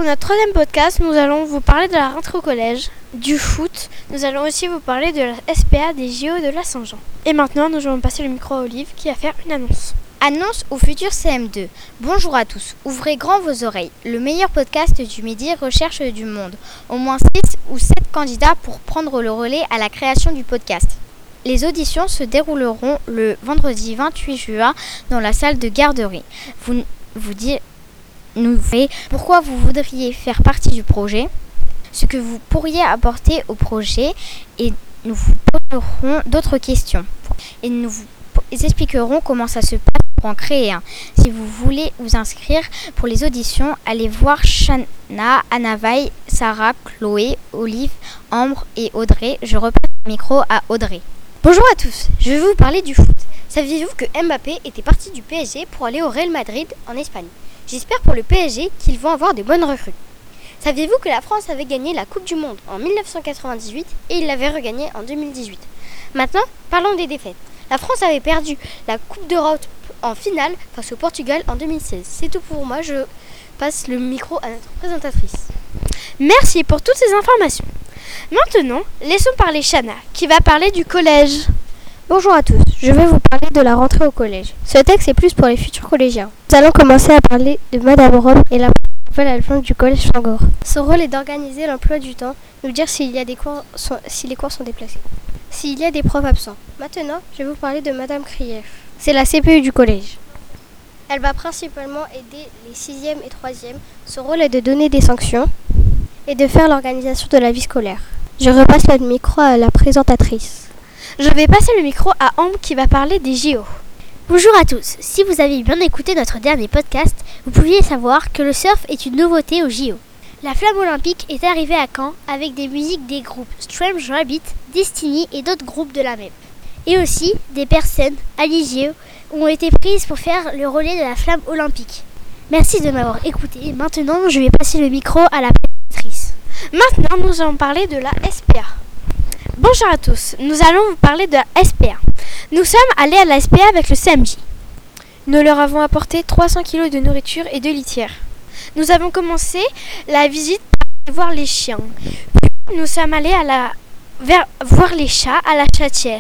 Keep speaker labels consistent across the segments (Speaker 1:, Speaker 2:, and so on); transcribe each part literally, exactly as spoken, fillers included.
Speaker 1: notre troisième podcast, nous allons vous parler de la rentrée au collège, du foot. Nous allons aussi vous parler de la S P A des J O de la Saint-Jean. Et maintenant, nous allons passer le micro à Olive qui va faire une annonce.
Speaker 2: Annonce au futur C M deux. Bonjour à tous, ouvrez grand vos oreilles. Le meilleur podcast du midi recherche du monde. Au moins six ou sept candidats pour prendre le relais à la création du podcast. Les auditions se dérouleront le vendredi vingt-huit juin dans la salle de garderie. Vous vous dites nous verrez pourquoi vous voudriez faire partie du projet, ce que vous pourriez apporter au projet et nous vous poserons d'autres questions. Et nous vous expliquerons comment ça se passe pour en créer un. Si vous voulez vous inscrire pour les auditions, allez voir Shana, Anavaï, Sarah, Chloé, Olive, Ambre et Audrey. Je repasse le micro à Audrey.
Speaker 1: Bonjour à tous, je vais vous parler du foot. Saviez-vous que Mbappé était parti du P S G pour aller au Real Madrid en Espagne? J'espère pour le P S G qu'ils vont avoir de bonnes recrues. Saviez-vous que la France avait gagné la Coupe du Monde en dix-neuf cent quatre-vingt-dix-huit et il l'avait regagnée en deux mille dix-huit? Maintenant, parlons des défaites. La France avait perdu la Coupe d'Europe en finale face au Portugal en deux mille seize. C'est tout pour moi, je passe le micro à notre présentatrice. Merci pour toutes ces informations. Maintenant, laissons parler Shana, qui va parler du collège.
Speaker 3: Bonjour à tous, je vais vous parler de la rentrée au collège. Ce texte est plus pour les futurs collégiens. Nous allons commencer à parler de Madame Rome et la nouvelle alphonse du collège Changor. Son rôle est d'organiser l'emploi du temps, nous dire s'il y a des cours sont, si les cours sont déplacés, s'il y a des profs absents. Maintenant, je vais vous parler de Madame Krief. C'est la C P E du collège. Elle va principalement aider les sixième et troisième. Son rôle est de donner des sanctions et de faire l'organisation de la vie scolaire. Je repasse le micro à la présentatrice.
Speaker 1: Je vais passer le micro à Ambre qui va parler des J O.
Speaker 4: Bonjour à tous, si vous avez bien écouté notre dernier podcast, vous pouviez savoir que le surf est une nouveauté aux J O. La flamme olympique est arrivée à Caen avec des musiques des groupes Strange Rabbit, Destiny et d'autres groupes de la M E P. Et aussi, des personnes à l'I J O ont été prises pour faire le relais de la flamme olympique. Merci de m'avoir écouté. Maintenant, je vais passer le micro à la présentatrice.
Speaker 1: Maintenant, nous allons parler de la S P A. Bonjour à tous, nous allons vous parler de la S P A. Nous sommes allés à la S P A avec le C M J. Nous leur avons apporté trois cents kilos de nourriture et de litière. Nous avons commencé la visite par voir les chiens. Puis nous sommes allés à la, vers, voir les chats à la chatière.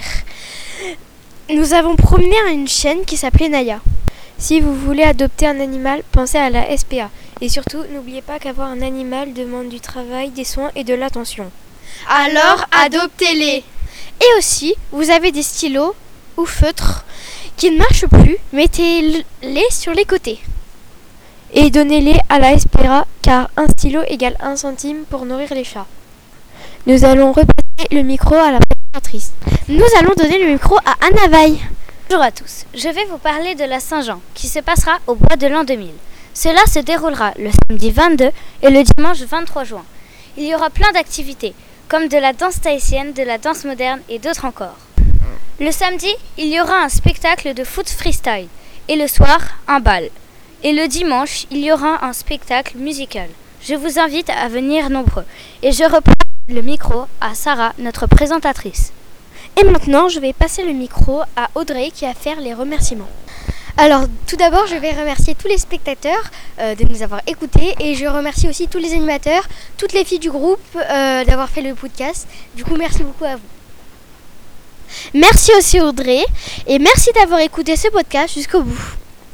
Speaker 1: Nous avons promené une chienne qui s'appelait Naya. Si vous voulez adopter un animal, pensez à la S P A. Et surtout, n'oubliez pas qu'avoir un animal demande du travail, des soins et de l'attention.
Speaker 5: Alors, adoptez-les.
Speaker 1: Et aussi, vous avez des stylos ou feutres qui ne marchent plus, mettez-les sur les côtés. Et donnez-les à la S P A, car un stylo égale un centime pour nourrir les chats. Nous allons repasser le micro à la présentatrice. Nous allons donner le micro à Anavaï.
Speaker 2: Bonjour à tous, je vais vous parler de la Saint-Jean, qui se passera au bois de l'an deux mille. Cela se déroulera le samedi vingt-deux et le dimanche vingt-trois juin. Il y aura plein d'activités, comme de la danse tahitienne, de la danse moderne et d'autres encore. Le samedi, il y aura un spectacle de foot freestyle et le soir, un bal. Et le dimanche, il y aura un spectacle musical. Je vous invite à venir nombreux. Et je reprends le micro à Sarah, notre présentatrice.
Speaker 1: Et maintenant, je vais passer le micro à Audrey qui va faire les remerciements. Alors, tout d'abord, je vais remercier tous les spectateurs euh, de nous avoir écoutés et je remercie aussi tous les animateurs, toutes les filles du groupe euh, d'avoir fait le podcast. Du coup, merci beaucoup à vous. Merci aussi Audrey et merci d'avoir écouté ce podcast jusqu'au bout.